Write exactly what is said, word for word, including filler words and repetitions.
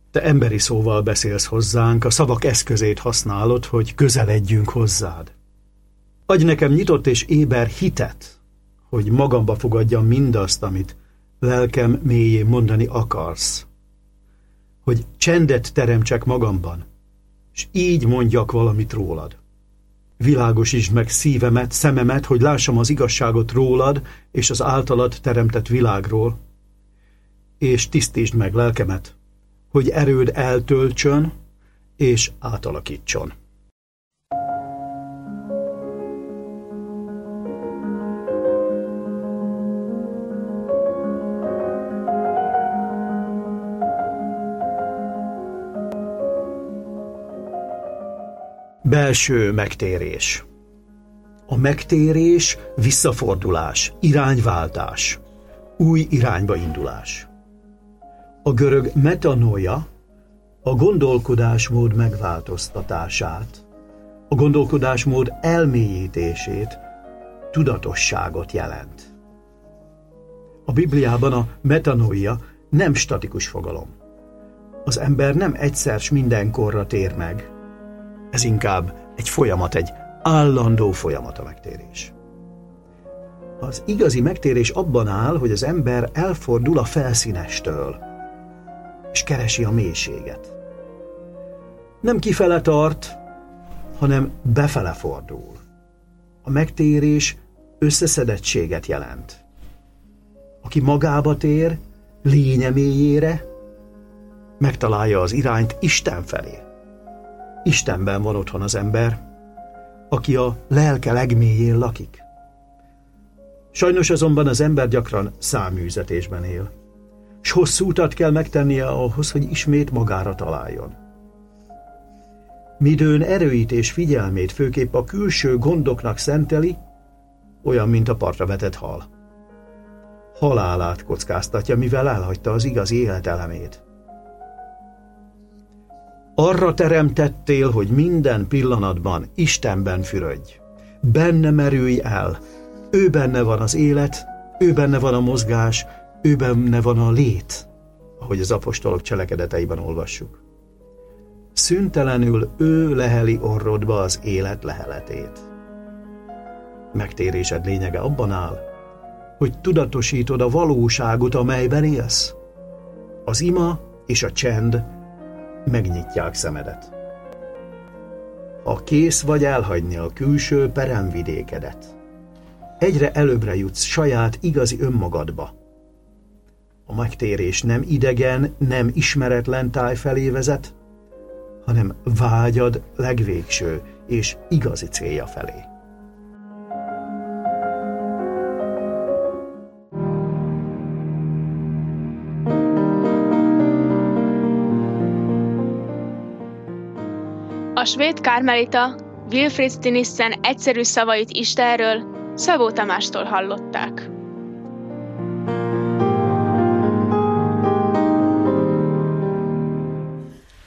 Te emberi szóval beszélsz hozzánk, a szavak eszközét használod, hogy közeledjünk hozzád. Adj nekem nyitott és éber hitet, hogy magamba fogadjam mindazt, amit lelkem mélyén mondani akarsz. Hogy csendet teremtsek magamban, és így mondjak valamit rólad. Világosítsd meg szívemet, szememet, hogy lássam az igazságot rólad és az általad teremtett világról, és tisztítsd meg lelkemet, hogy erőd eltöltsön és átalakítson. Belső megtérés. A megtérés visszafordulás, irányváltás, új irányba indulás. A görög metanoia a gondolkodásmód megváltoztatását, a gondolkodásmód elmélyítését, tudatosságot jelent. A Bibliában a metanoia nem statikus fogalom. Az ember nem egyszer s mindenkorra tér meg. Ez inkább egy folyamat, egy állandó folyamat a megtérés. Az igazi megtérés abban áll, hogy az ember elfordul a felszínestől, és keresi a mélységet. Nem kifele tart, hanem befele fordul. A megtérés összeszedettséget jelent. Aki magába tér, lénye mélyére, megtalálja az irányt Isten felé. Istenben van otthon az ember, aki a lelke legmélyén lakik. Sajnos azonban az ember gyakran száműzetésben él, s hosszú utat kell megtennie ahhoz, hogy ismét magára találjon. Midőn erőit és figyelmét főképp a külső gondoknak szenteli, olyan, mint a partra vetett hal. Halálát kockáztatja, mivel elhagyta az igazi életelemét. Arra teremtettél, hogy minden pillanatban Istenben fürödj. Benne merülj el. Ő benne van az élet, ő benne van a mozgás, ő benne van a lét, ahogy az apostolok cselekedeteiben olvassuk. Szüntelenül ő leheli orrodba az élet leheletét. Megtérésed lényege abban áll, hogy tudatosítod a valóságot, amelyben élsz. Az ima és a csend megnyitják szemedet. Ha kész vagy elhagyni a külső peremvidékedet, egyre előbbre jutsz saját igazi önmagadba. A megtérés nem idegen, nem ismeretlen táj felé vezet, hanem vágyad legvégső és igazi célja felé. A svéd kármelita Wilfrid Stinissen egyszerű szavait Istenről Szabó Tamástól hallották.